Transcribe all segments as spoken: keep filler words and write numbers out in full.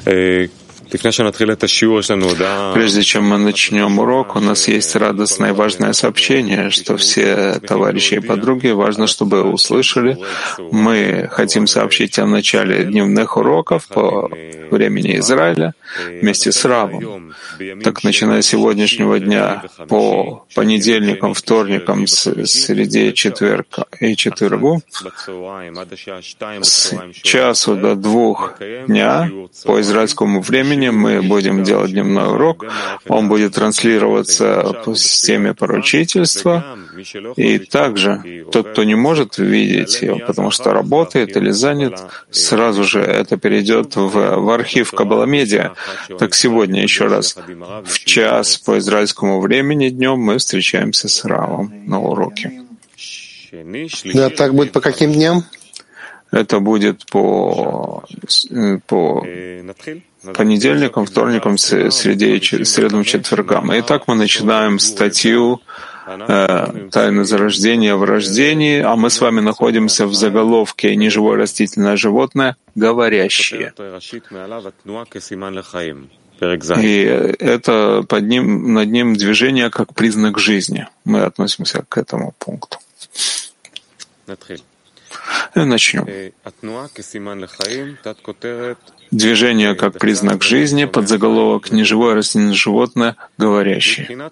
Прежде чем мы начнем урок, у нас есть радостное и важное сообщение, что все товарищи и подруги, важно, чтобы услышали. Мы хотим сообщить о начале дневных уроков по времени Израиля вместе с Равом. Так, начиная с сегодняшнего дня по понедельникам, вторникам, среде четверга и четвергу, с часу до двух дня по израильскому времени мы будем делать дневной урок. Он будет транслироваться по системе поручительства. И также тот, кто не может видеть его, потому что работает или занят, сразу же это перейдет в, в архив Каббала Медиа. Так сегодня еще раз в час по израильскому времени днем мы встречаемся с Равом на уроке. Да, так будет по каким дням? Это будет по, по понедельникам, вторникам, среде, средам, четвергам. Итак, мы начинаем статью э, «Тайна зарождения в рождении», а мы с вами находимся в заголовке «Неживое растительное животное, говорящее». И это под ним, над ним движение как признак жизни. Мы относимся к этому пункту. И начнем. Движение как признак жизни, подзаголовок «Неживое растительное животное, говорящее».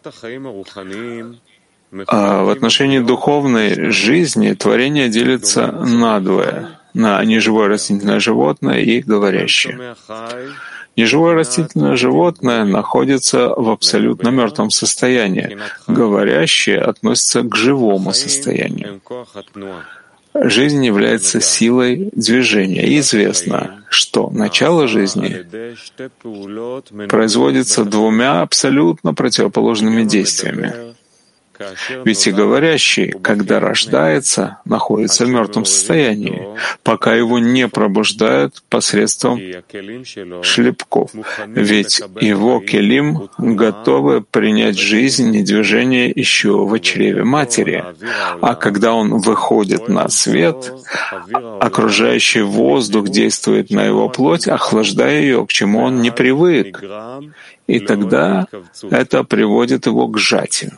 А в отношении духовной жизни творение делится надвое, на неживое растительное животное и говорящее. Неживое растительное животное находится в абсолютно мертвом состоянии. Говорящее относится к живому состоянию. Жизнь является силой движения. И известно, что начало жизни производится двумя абсолютно противоположными действиями. Ведь и говорящий, когда рождается, находится в мертвом состоянии, пока его не пробуждают посредством шлепков. Ведь его келим готовы принять жизнь и движение еще в чреве матери. А когда он выходит на свет, окружающий воздух действует на его плоть, охлаждая ее, к чему он не привык. И тогда это приводит его к сжатию.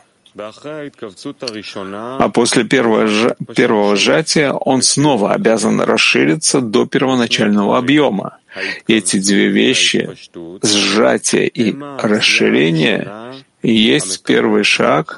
А после первого, ж... первого сжатия он снова обязан расшириться до первоначального объема. И эти две вещи, сжатие и расширение, и есть первый шаг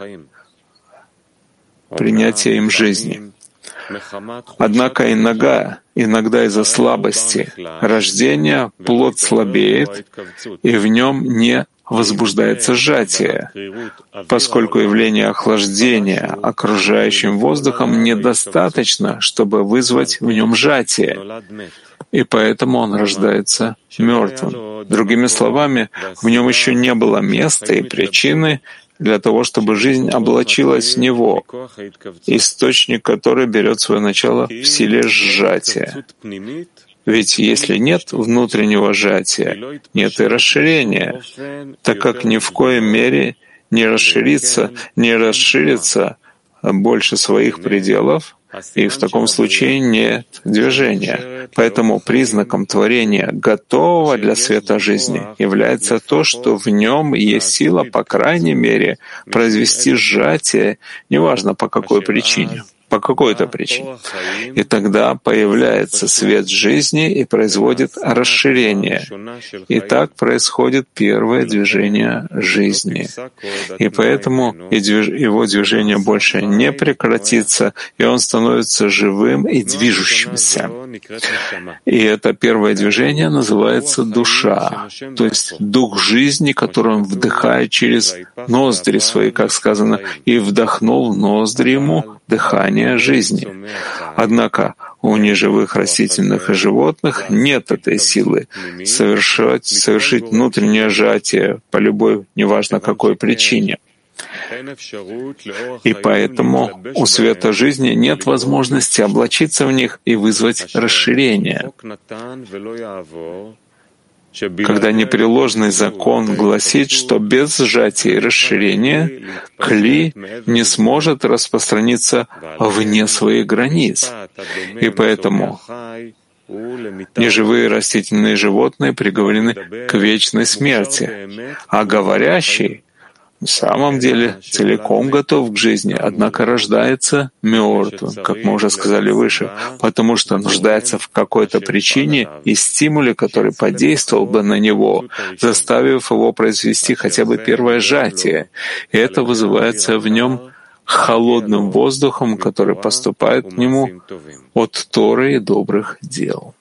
принятия им жизни. Однако иногда, иногда из-за слабости рождения плод слабеет, и в нем не возбуждается сжатие, поскольку явление охлаждения окружающим воздухом недостаточно, чтобы вызвать в нем сжатие, и поэтому он рождается мертвым. Другими словами, в нем еще не было места и причины для того, чтобы жизнь облачилась в него, источник которой берет свое начало в силе сжатия. Ведь если нет внутреннего сжатия, нет и расширения, так как ни в коей мере не расширится, не расширится больше своих пределов, и в таком случае нет движения. Поэтому признаком творения, готового для света жизни, является то, что в нем есть сила, по крайней мере, произвести сжатие, неважно по какой причине. По какой-то причине. И тогда появляется свет жизни и производит расширение. И так происходит первое движение жизни. И поэтому его движение больше не прекратится, и он становится живым и движущимся. И это первое движение называется душа, то есть дух жизни, который он вдыхает через ноздри свои, как сказано, и вдохнул в ноздри ему дыхание жизни. Однако у неживых растительных и животных нет этой силы совершать, совершить внутреннее сжатие по любой, неважно какой причине. И поэтому у света жизни нет возможности облачиться в них и вызвать расширение. Когда непреложный закон гласит, что без сжатия и расширения кли не сможет распространиться вне своих границ. И поэтому Неживые растительные животные приговорены к вечной смерти, а говорящий в самом деле целиком готов к жизни, однако рождается мертвым, как мы уже сказали выше, потому что нуждается в какой-то причине и стимуле, который подействовал бы на него, заставив его произвести хотя бы первое сжатие. И это вызывается в нем холодным воздухом, который поступает к нему от Торы и добрых дел.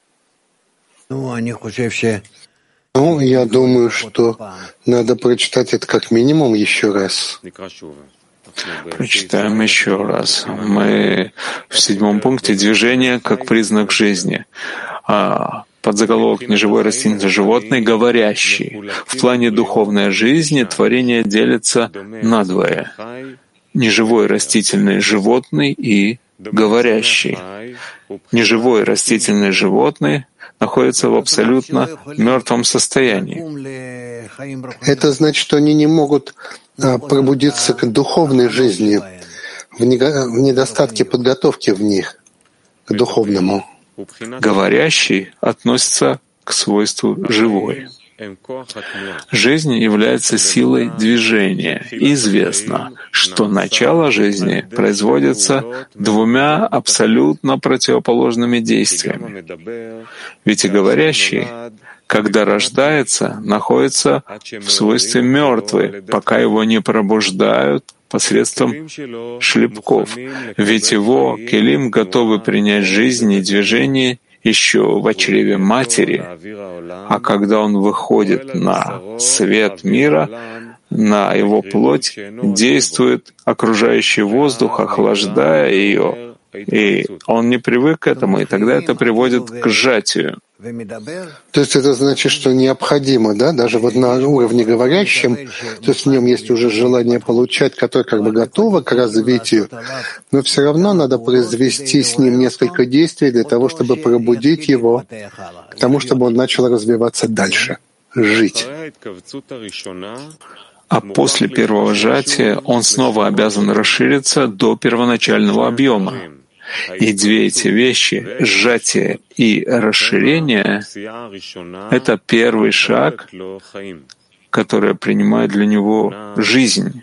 Ну, я думаю, что надо прочитать это как минимум еще раз. Прочитаем еще раз. Мы в седьмом пункте «Движение как признак жизни». А подзаголовок «Неживой растительный животный, говорящий». В плане духовной жизни творение делится надвое. Неживой растительный животный и говорящий. Неживой растительный животный находится в абсолютно мертвом состоянии. Это значит, что они не могут а, пробудиться к духовной жизни, в, него- в недостатке подготовки в них, к духовному. Говорящий относится к свойству живой. Жизнь является силой движения. Известно, что начало жизни производится двумя абсолютно противоположными действиями. Ведь и говорящий, когда рождается, находится в свойстве мертвый, пока его не пробуждают посредством шлепков. Ведь его келим готовы принять жизнь и движение еще в чреве матери, а когда он выходит на свет мира, на его плоть действует окружающий воздух, охлаждая ее, и он не привык к этому, и тогда это приводит к сжатию. То есть это значит, что необходимо, да, даже вот на уровне говорящем, то есть в нем есть уже желание получать, которое как бы готово к развитию, но все равно надо произвести с ним несколько действий для того, чтобы пробудить его, к тому, чтобы он начал развиваться дальше, жить. А после первого сжатия он снова обязан расшириться до первоначального объема. И две эти вещи, сжатие и расширение, это первый шаг, который принимает для него жизнь.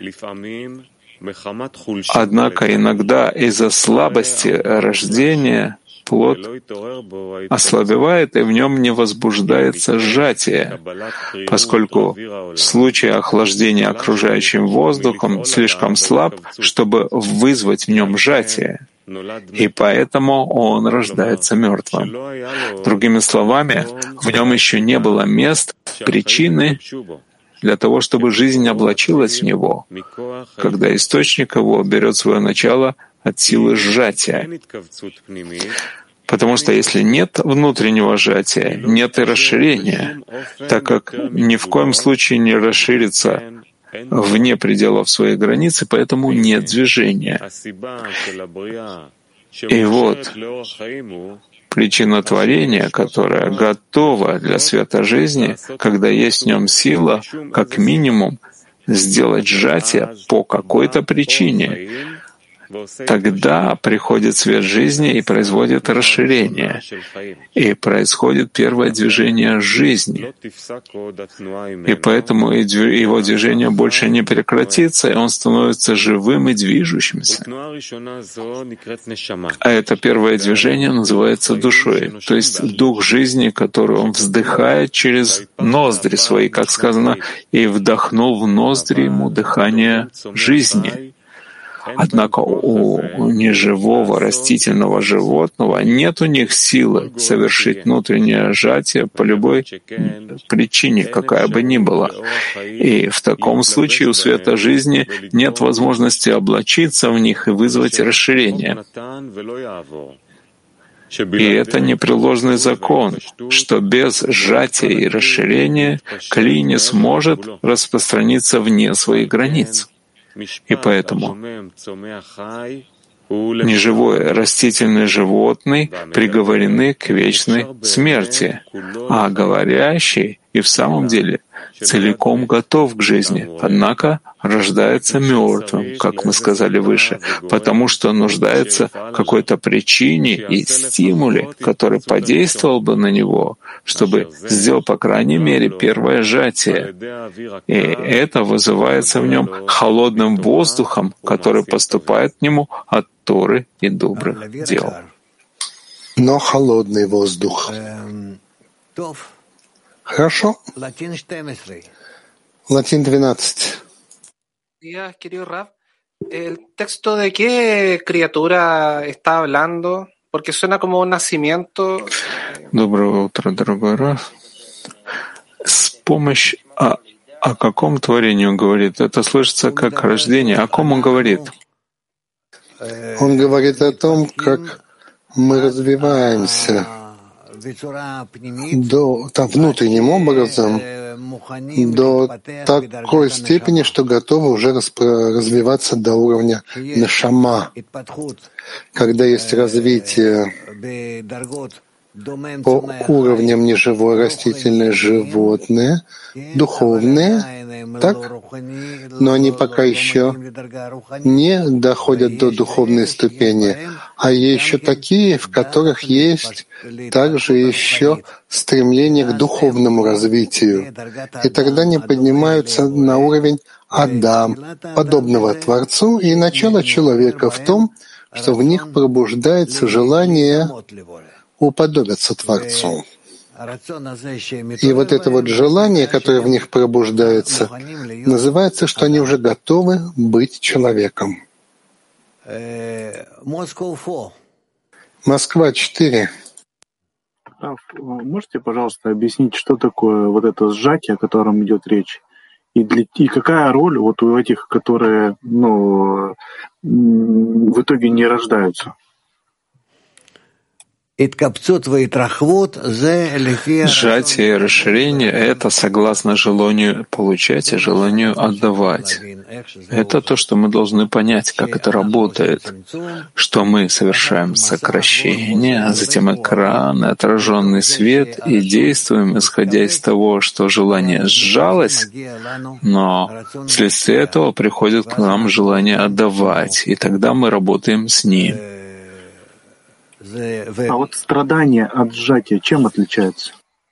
Однако иногда из-за слабости рождения плод ослабевает, и в нем не возбуждается сжатие, поскольку случай охлаждения окружающим воздухом слишком слаб, чтобы вызвать в нем сжатие. И поэтому он рождается мертвым. Другими словами, в нем еще не было мест, причины для того, чтобы жизнь облачилась в него, когда источник его берет свое начало от силы сжатия. Потому что если нет внутреннего сжатия, нет и расширения, так как ни в коем случае не расширится вне пределов своей границы, поэтому нет движения. И вот причина творения, которая готова для света жизни, когда есть в нем сила, как минимум, сделать сжатие по какой-то причине. Тогда приходит свет жизни и производит расширение, и происходит первое движение жизни. И поэтому его движение больше не прекратится, и он становится живым и движущимся. А это первое движение называется душой, то есть дух жизни, который он вздыхает через ноздри свои, как сказано, и вдохнул в ноздри ему дыхание жизни. Однако у неживого растительного животного нет у них силы совершить внутреннее сжатие по любой причине, какая бы ни была. И в таком случае у света жизни нет возможности облачиться в них и вызвать расширение. И это непреложный закон, что без сжатия и расширения клей не сможет распространиться вне своих границ. И поэтому неживой растительный животный приговорены к вечной смерти, а говорящий и в самом деле целиком готов к жизни, однако рождается мертвым, как мы сказали выше, потому что нуждается в какой-то причине и стимуле, который подействовал бы на него, чтобы сделал, по крайней мере, первое сжатие. И это вызывается в нем холодным воздухом, который поступает к нему от Торы и добрых дел. Но холодный воздух. Хорошо. Латин двенадцать. Querido Raf, ¿el texto de qué criatura está hablando? Porque suena como un nacimiento. Доброе утро, дорогой Раф. С помощью о, о каком творении он говорит? Это слышится как рождение. О ком он говорит? Он говорит о том, как мы развиваемся до, там, внутренним образом до такой степени, что готовы уже развиваться до уровня нешама, когда есть развитие по уровням неживое, растительное, животное, духовные, так, но они пока еще не доходят до духовной ступени, а есть еще такие, в которых есть также еще стремление к духовному развитию. И тогда они поднимаются на уровень Адам, подобного Творцу, и начало человека в том, что в них пробуждается желание уподобиться Творцу. И вот это вот желание, которое в них пробуждается, называется, что они уже готовы быть человеком. Москва четыре. Можете, пожалуйста, объяснить, что такое вот это сжатие, о котором идет речь, и, для, и какая роль вот у этих, которые, ну, в итоге не рождаются? Сжатие и расширение — это согласно желанию получать и желанию отдавать. Это то, что мы должны понять, как это работает, что мы совершаем сокращение, а затем экран, отраженный свет, и действуем, исходя из того, что желание сжалось, но вследствие этого приходит к нам желание отдавать, и тогда мы работаем с ним. А вот страдание от сжатия чем отличается?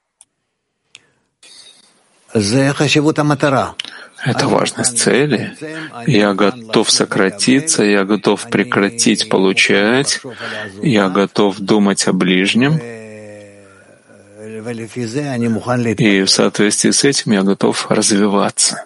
Это важность цели. Я готов сократиться, я готов прекратить получать, я готов думать о ближнем, и в соответствии с этим я готов развиваться.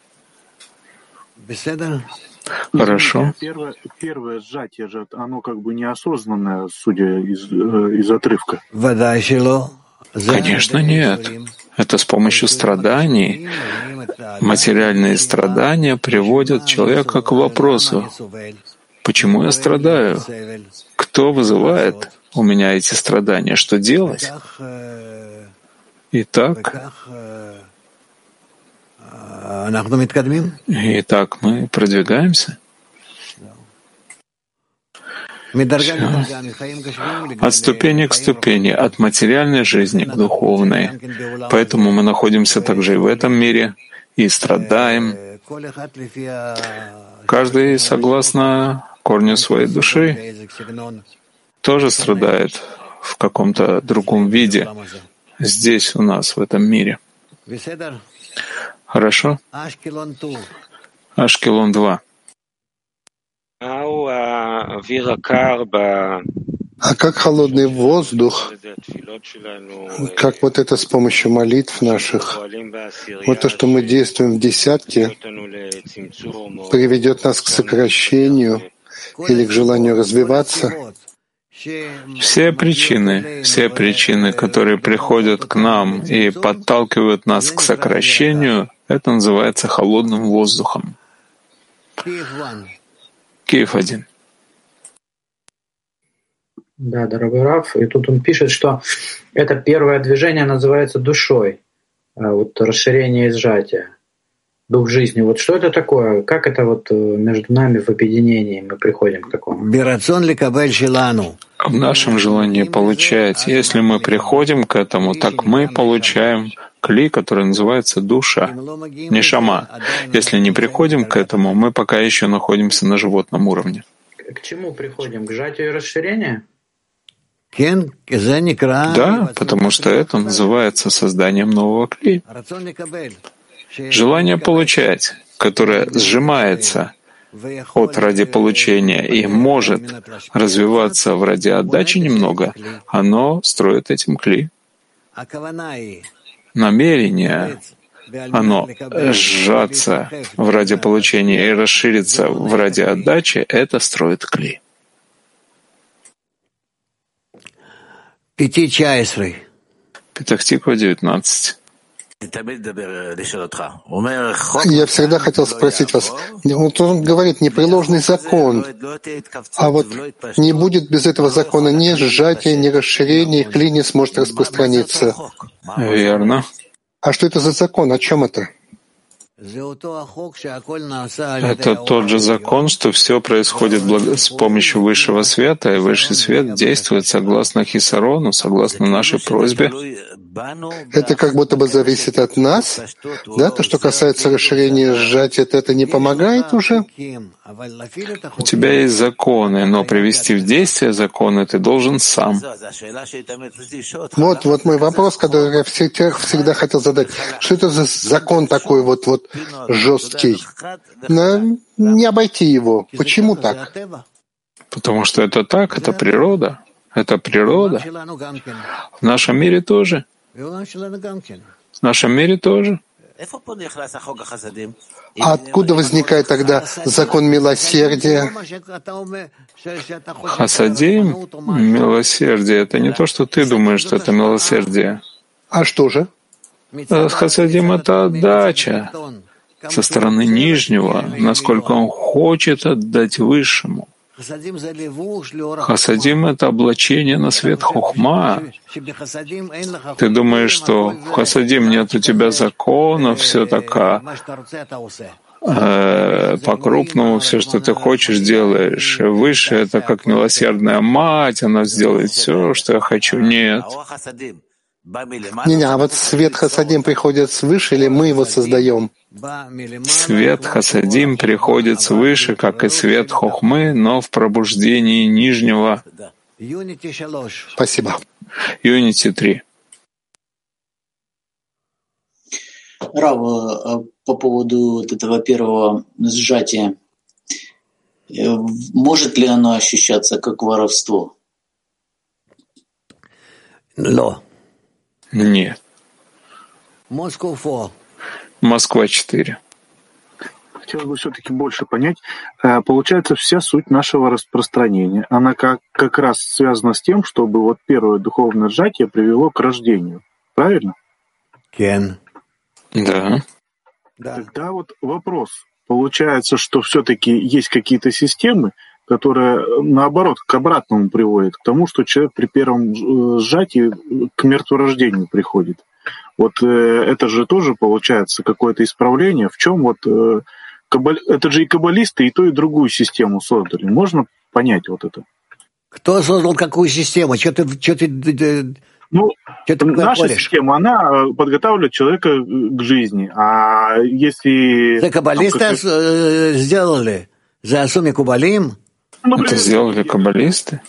Хорошо. Первое, первое сжатие же, оно как бы неосознанное, судя из, из отрывка. Конечно, нет. Это с помощью страданий. Материальные страдания приводят человека к вопросу: почему я страдаю? Кто вызывает у меня эти страдания? Что делать? Итак, Итак, мы продвигаемся. Все. От ступени к ступени, от материальной жизни к духовной. Поэтому мы находимся также и в этом мире, и страдаем. Каждый, согласно корню своей души, тоже страдает в каком-то другом виде здесь у нас, в этом мире. Хорошо? Ашкелон два. А как холодный воздух, как вот это с помощью молитв наших, вот то, что мы действуем в десятке, приведет нас к сокращению или к желанию развиваться? Все причины, все причины, которые приходят к нам и подталкивают нас к сокращению, это называется холодным воздухом. Киев один. Да, дорогой Раф, и тут он пишет, что это первое движение называется душой, вот расширение и сжатие, дух жизни. Вот что это такое? Как это вот между нами в объединении мы приходим к такому? В нашем желании получать. Если мы приходим к этому, так мы получаем кли, который называется душа, нешама. Если не приходим к этому, мы пока еще находимся на животном уровне. К чему приходим? К сжатию и расширению? Да, потому что это называется созданием нового кли. Желание получать, которое сжимается от ради получения и может развиваться в ради отдачи немного, оно строит этим кли. Намерение, оно сжаться в ради получения и расшириться в ради отдачи, это строит кли. Петах Тиква, девятнадцать. Я всегда хотел спросить вас, вот он говорит непреложный закон, а вот не будет без этого закона ни сжатия, ни расширения, и кли не сможет распространиться. Верно. А что это за закон? О чем это? Это тот же закон, что все происходит с помощью высшего света, и высший свет действует согласно Хисарону, согласно нашей просьбе. Это как будто бы зависит от нас, да? То, что касается расширения сжатия, это не помогает уже? У тебя есть законы, но привести в действие законы ты должен сам. Вот, вот мой вопрос, который я всегда, всегда хотел задать. Что это за закон такой вот, вот жесткий? Но не обойти его. Почему так? Потому что это так, это природа. Это природа. В нашем мире тоже. В нашем мире тоже. А откуда возникает тогда закон милосердия? Хасадим, милосердие, это не то, что ты думаешь, что это милосердие. А что же? Хасадим — это отдача со стороны нижнего, насколько он хочет отдать высшему. Хасадим — это облачение на свет хохма. Ты думаешь, что в хасадим нет у тебя закона, все такое, э, по-крупному все, что ты хочешь, делаешь. Выше — это как милосердная мать, она сделает все, что я хочу. Нет. Не-не, а вот свет хасадим приходит свыше, или мы его создаем? Свет хасадим приходит свыше, как и свет хохмы, но в пробуждении нижнего. Спасибо. Юнити три. Рав, по поводу вот этого первого сжатия, может ли оно ощущаться как воровство? Нет. Москва четыре. Хотелось бы все-таки больше понять. Получается, вся суть нашего распространения, она как, как раз связана с тем, чтобы вот первое духовное сжатие привело к рождению. Правильно? Да. Тогда вот вопрос. Получается, что все-таки есть какие-то системы, которые, наоборот, к обратному приводят, к тому, что человек при первом сжатии к мертворождению приходит. Вот э, это же тоже получается какое-то исправление. В чем вот э, каббал... это же и каббалисты, и ту, и другую систему создали. Можно понять вот это? Кто создал какую систему? Что ты, что ты, ну, что ты наша говоришь? система, она подготавливает человека к жизни. А если... Это каббалисты там, как... сделали? За Асуми Кубалим? Ну, это сделали каббалисты?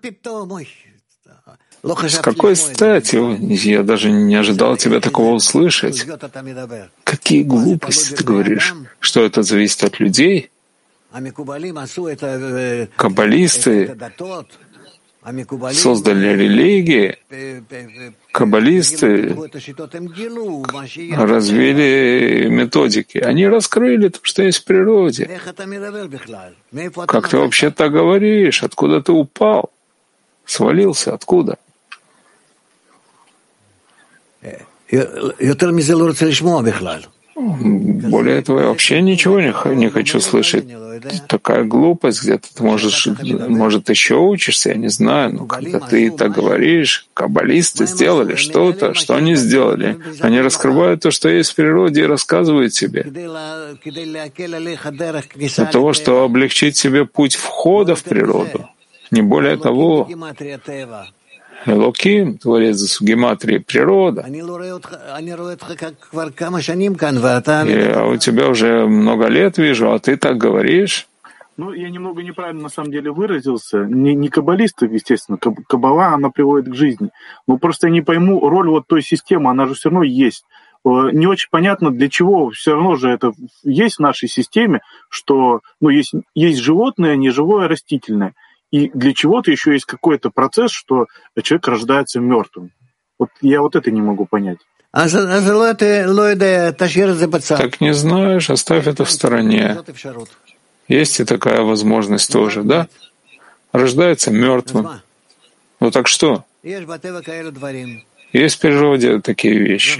С какой стати? Я даже не ожидал тебя такого услышать. Какие глупости ты говоришь? Что это зависит от людей? Каббалисты создали религии, каббалисты развили методики. Они раскрыли то, что есть в природе. Как ты вообще так говоришь? Откуда ты упал? Свалился? Откуда? Более этого, я вообще ничего не, не хочу слышать. Такая глупость, где-то ты можешь, может, еще учишься, я не знаю, но когда ты так говоришь, каббалисты сделали что-то, что они сделали. Они раскрывают то, что есть в природе, и рассказывают тебе. Для того, чтобы облегчить себе путь входа в природу. Не более того, Элоким, Творец гематрии, природа. И, а у тебя уже много лет вижу, а ты так говоришь. Ну, я немного неправильно, на самом деле, выразился. Не, не каббалисты, естественно. Каббала, она приводит к жизни. Но просто я не пойму роль вот той системы, она же все равно есть. Не очень понятно, для чего все равно же это есть в нашей системе, что ну, есть, есть животное, неживое, растительное. И для чего-то еще есть какой-то процесс, что человек рождается мертвым. Вот я вот это не могу понять. Так не знаешь, оставь это в стороне. Есть и такая возможность тоже, да? Рождается мертвым. Ну так что? Есть в природе такие вещи.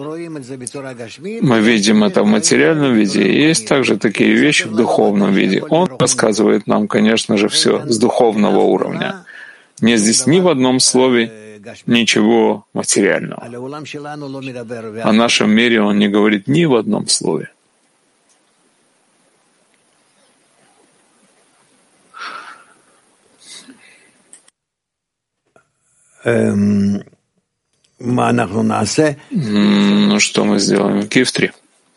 Мы видим это в материальном виде, и есть также такие вещи в духовном виде. Он рассказывает нам, конечно же, все с духовного уровня. Нет здесь ни в одном слове ничего материального. О нашем мире он не говорит ни в одном слове. Um... Ну, что мы сделаем? Киев три.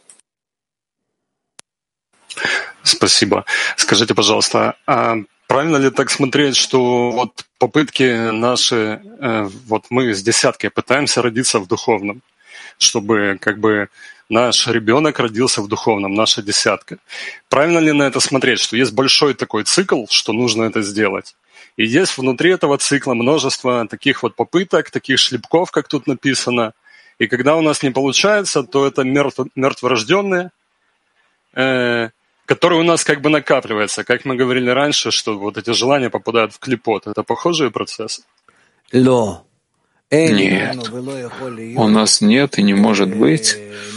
Спасибо. Скажите, пожалуйста, а правильно ли так смотреть, что вот попытки наши, вот мы с десяткой пытаемся родиться в духовном, чтобы как бы наш ребенок родился в духовном, наша десятка. Правильно ли на это смотреть, что есть большой такой цикл, что нужно это сделать? И есть внутри этого цикла множество таких вот попыток, таких шлепков, как тут написано. И когда у нас не получается, то это мертв, мертворожденные, э, которые у нас как бы накапливаются. Как мы говорили раньше, что вот эти желания попадают в клипот. Это похожие процессы? Нет. У нас нет и не может быть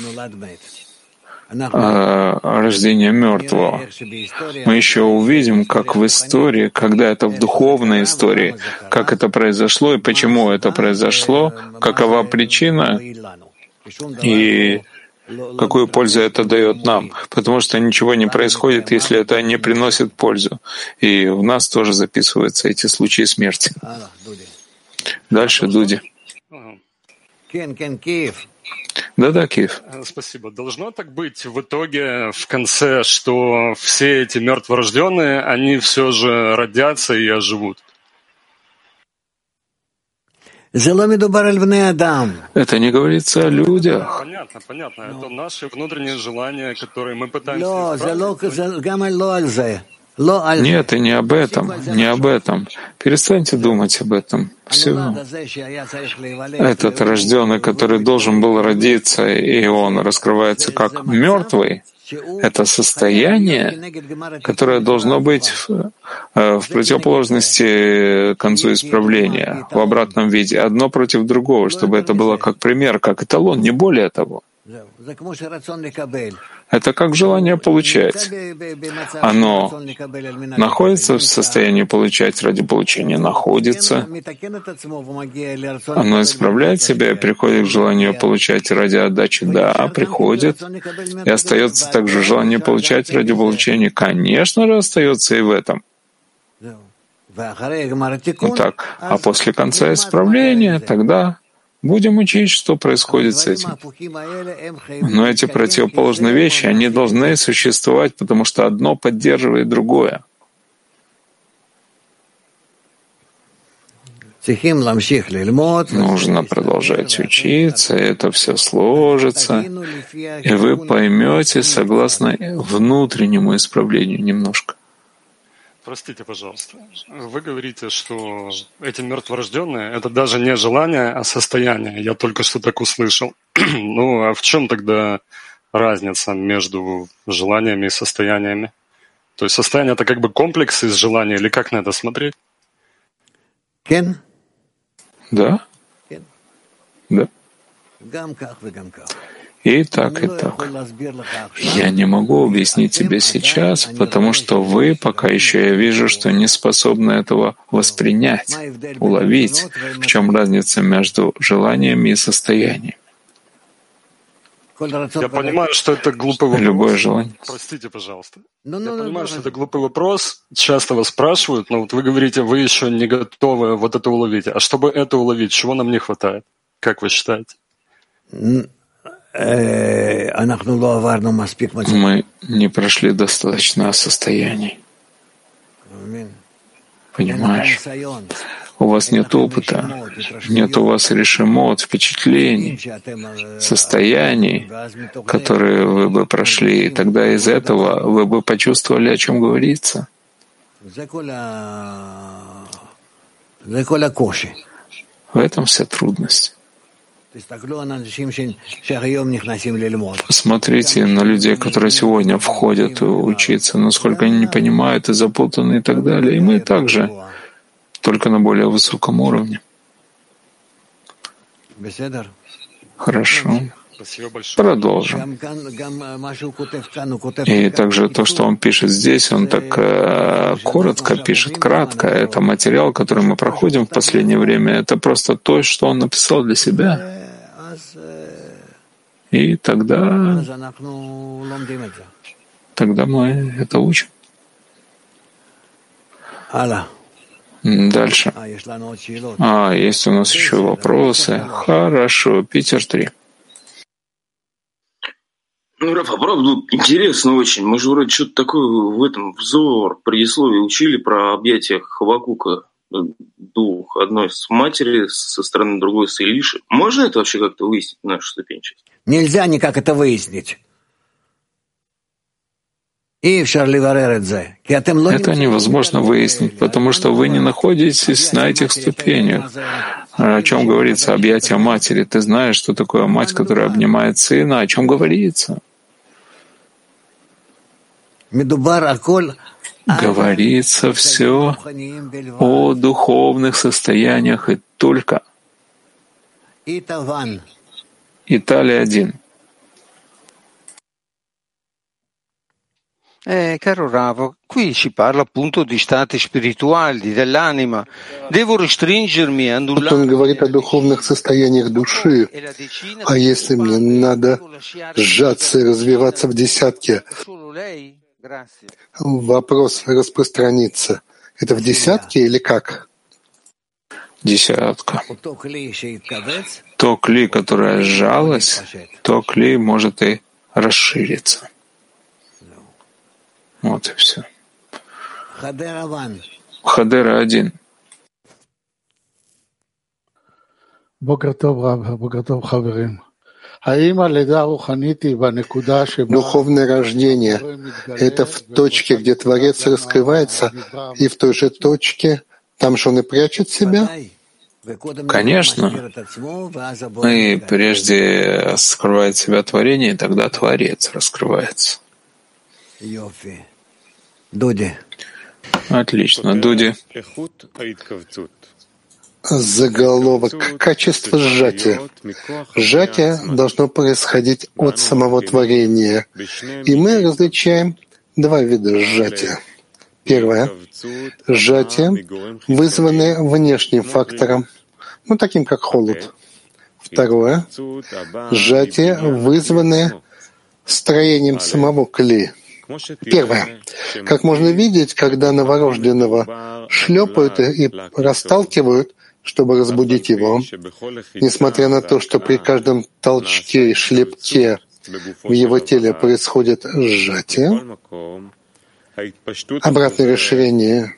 рождения мертвого. Мы еще увидим, как в истории, когда это в духовной истории, как это произошло и почему это произошло, какова причина и какую пользу это дает нам. Потому что ничего не происходит, если это не приносит пользу. И в нас тоже записываются эти случаи смерти. Дальше Дуди. Да-да, Киев. Спасибо. Должно так быть в итоге, в конце, что все эти мертворожденные, они все же родятся и оживут? Это не говорится о людях. Понятно, понятно. Это наши внутренние желания, которые мы пытаемся исправить. Нет, и не об этом, не об этом. Перестаньте думать об этом. Все. Этот рожденный, который должен был родиться, и он раскрывается как мертвый, это состояние, которое должно быть в, в противоположности концу исправления, в обратном виде, одно против другого, чтобы это было как пример, как эталон, не более того. Это как желание получать. Оно находится в состоянии получать ради получения, находится. Оно исправляет себя и приходит к желанию получать ради отдачи, да, приходит. И остается также желание получать ради получения, конечно же, остается и в этом. Вот так. А после конца исправления тогда будем учить, что происходит с этим. Но эти противоположные вещи, они должны существовать, потому что одно поддерживает другое. Нужно продолжать учиться, это все сложится, и вы поймете согласно внутреннему исправлению немножко. Простите, пожалуйста. Вы говорите, что эти мертворожденные — это даже не желание, а состояние. Я только что так услышал. Ну, а в чем тогда разница между желаниями и состояниями? То есть состояние — это как бы комплекс из желаний, или как на это смотреть? Кен? Да? Кен. Да. И так, и так. Я не могу объяснить тебе сейчас, потому что вы пока еще, я вижу, что не способны этого воспринять, уловить, в чем разница между желаниями и состояниями. Я понимаю, что это глупый вопрос. Любое желание. Простите, пожалуйста. Я понимаю, что это глупый вопрос. Часто вас спрашивают, но вот вы говорите, вы еще не готовы вот это уловить. А чтобы это уловить, чего нам не хватает? Как вы считаете? Мы не прошли достаточно состояний. Понимаешь? У вас нет опыта, нет у вас решимот, впечатлений, состояний, которые вы бы прошли, и тогда из этого вы бы почувствовали, о чем говорится. В этом вся трудность. Посмотрите на людей, которые сегодня входят учиться, насколько они не понимают и запутаны и так далее. И мы также, только на более высоком уровне. Хорошо. Продолжим. И также то, что он пишет здесь, он так э, коротко пишет, кратко. Это материал, который мы проходим в последнее время. Это просто то, что он написал для себя. И тогда, тогда мы это учим. Дальше. А, есть у нас еще вопросы. Хорошо, Питер три. Ну, Раф, а правда, интересно очень. Мы же вроде что-то такое в этом взор, предисловии учили про объятия Хавакука двух. Одной с матери со стороны, другой с Илиши. Можно это вообще как-то выяснить в нашу ступенчатость? Нельзя никак это выяснить. Это невозможно выяснить, потому что вы не находитесь на этих ступенях. О чем говорится объятие матери? Ты знаешь, что такое мать, которая обнимает сына? О чем говорится? Говорится все о духовных состояниях и только. Италия один. Eh, caro Ravo, qui si parla appunto di stati spirituali, dell'anima. Devo restringermi, annullare... Он говорит о духовных состояниях души. А если мне надо сжаться и развиваться в десятке, вопрос распространится. Это в десятке или как? Десятка. То кли, которое сжалось, то кли может и расшириться. Вот и все. Хадера один. Духовное рождение — это в точке, где Творец раскрывается, и в той же точке, там же он и прячет себя? Конечно. И прежде скрывает себя творение, и тогда Творец раскрывается. Дуди. Отлично. Дуди. Заголовок «Качество сжатия». Сжатие должно происходить от самого творения. И мы различаем два вида сжатия. Первое — сжатие, вызванное внешним фактором, ну, таким как холод. Второе — сжатие, вызванное строением самого кли. Первое. Как можно видеть, когда новорожденного шлепают и расталкивают, чтобы разбудить его, несмотря на то, что при каждом толчке и шлепке в его теле происходит сжатие, обратное расширение.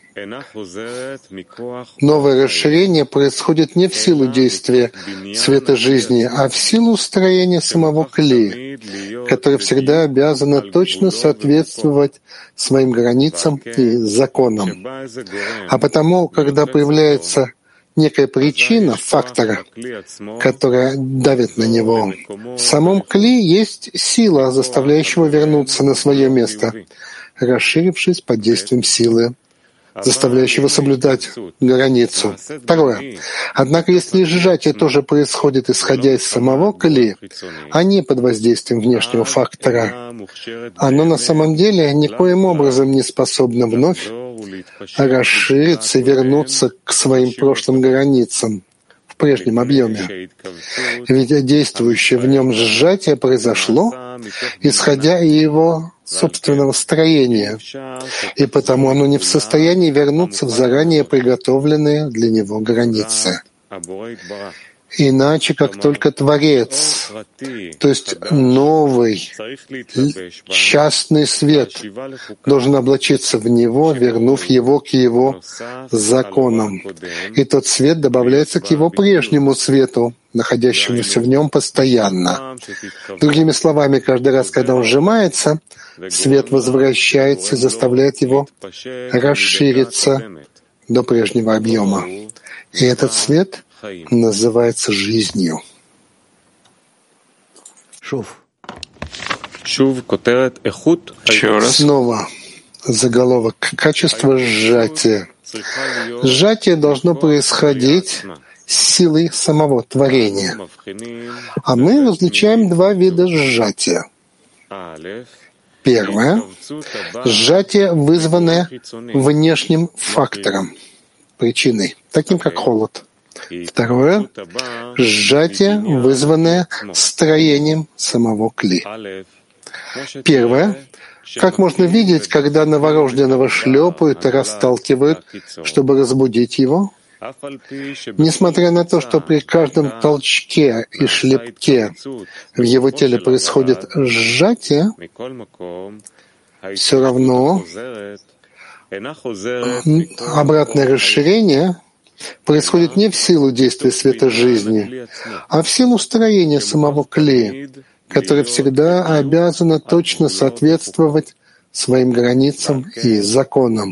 Новое расширение происходит не в силу действия света жизни, а в силу строения самого кли, который всегда обязано точно соответствовать своим границам и законам. А потому, когда появляется некая причина, фактора, которая давит на него, в самом кли есть сила, заставляющего вернуться на свое место, расширившись под действием силы, заставляющего соблюдать границу. Второе. Однако, если сжатие тоже происходит, исходя из самого кли, а не под воздействием внешнего фактора, оно на самом деле никоим образом не способно вновь расшириться и вернуться к своим прошлым границам в прежнем объеме. Ведь действующее в нем сжатие произошло, исходя из его собственного строения, и потому оно не в состоянии вернуться в заранее приготовленные для него границы. Иначе, как только Творец, то есть новый частный свет, должен облачиться в него, вернув его к его законам. И тот свет добавляется к его прежнему свету, находящемуся в нем постоянно. Другими словами, каждый раз, когда он сжимается, свет возвращается и заставляет его расшириться до прежнего объема. И этот свет называется жизнью. Еще раз. Снова заголовок «Качество сжатия». Сжатие должно происходить с силой самого творения. А мы различаем два вида сжатия. Первое — сжатие, вызванное внешним фактором, причиной, таким как холод. Второе — сжатие, вызванное строением самого кли. Первое — как можно видеть, когда новорожденного шлепают и расталкивают, чтобы разбудить его. Несмотря на то, что при каждом толчке и шлепке в его теле происходит сжатие, все равно обратное расширение происходит не в силу действия света жизни, а в силу строения самого кли, которое всегда обязано точно соответствовать своим границам и законам.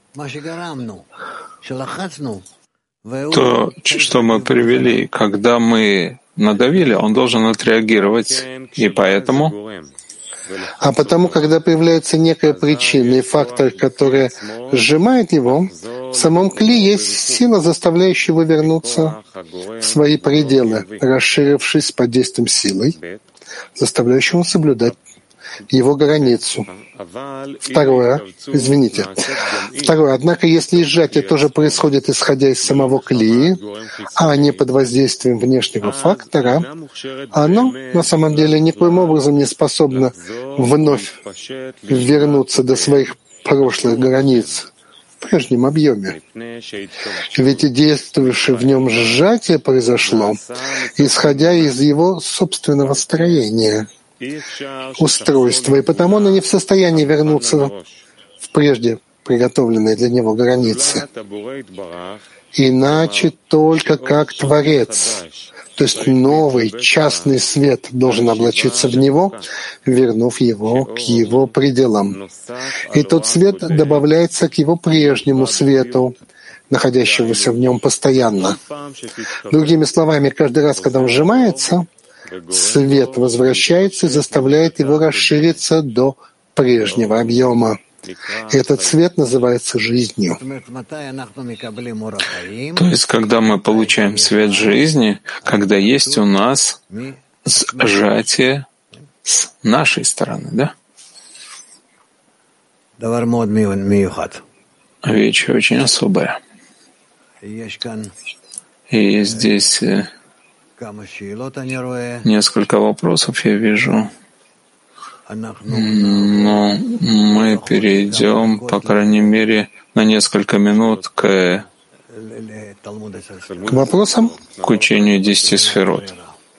То, что мы привели, когда мы надавили, он должен отреагировать, и поэтому... А потому, когда появляется некая причина и фактор, который сжимает его, в самом кли есть сила, заставляющая его вернуться в свои пределы, расширившись под действием силы, заставляющего соблюдать его границу. Второе, извините. Второе, однако, если сжатие тоже происходит, исходя из самого кли, а не под воздействием внешнего фактора, оно на самом деле никоим образом не способно вновь вернуться до своих прошлых границ в прежнем объеме. Ведь и действующее в нем сжатие произошло, исходя из его собственного строения, устройства, и потому оно не в состоянии вернуться в прежде приготовленные для него границы. Иначе только как Творец, то есть новый частный свет должен облачиться в него, вернув его к его пределам. И тот свет добавляется к его прежнему свету, находящемуся в нем постоянно. Другими словами, каждый раз, когда он сжимается, свет возвращается и заставляет его расшириться до прежнего объема. Этот свет называется жизнью. То есть, когда мы получаем свет жизни, когда есть у нас сжатие с нашей стороны, да? Вещь очень особая. И здесь несколько вопросов я вижу. Но мы перейдем, по крайней мере, на несколько минут к, к вопросам, к учению десяти сферот.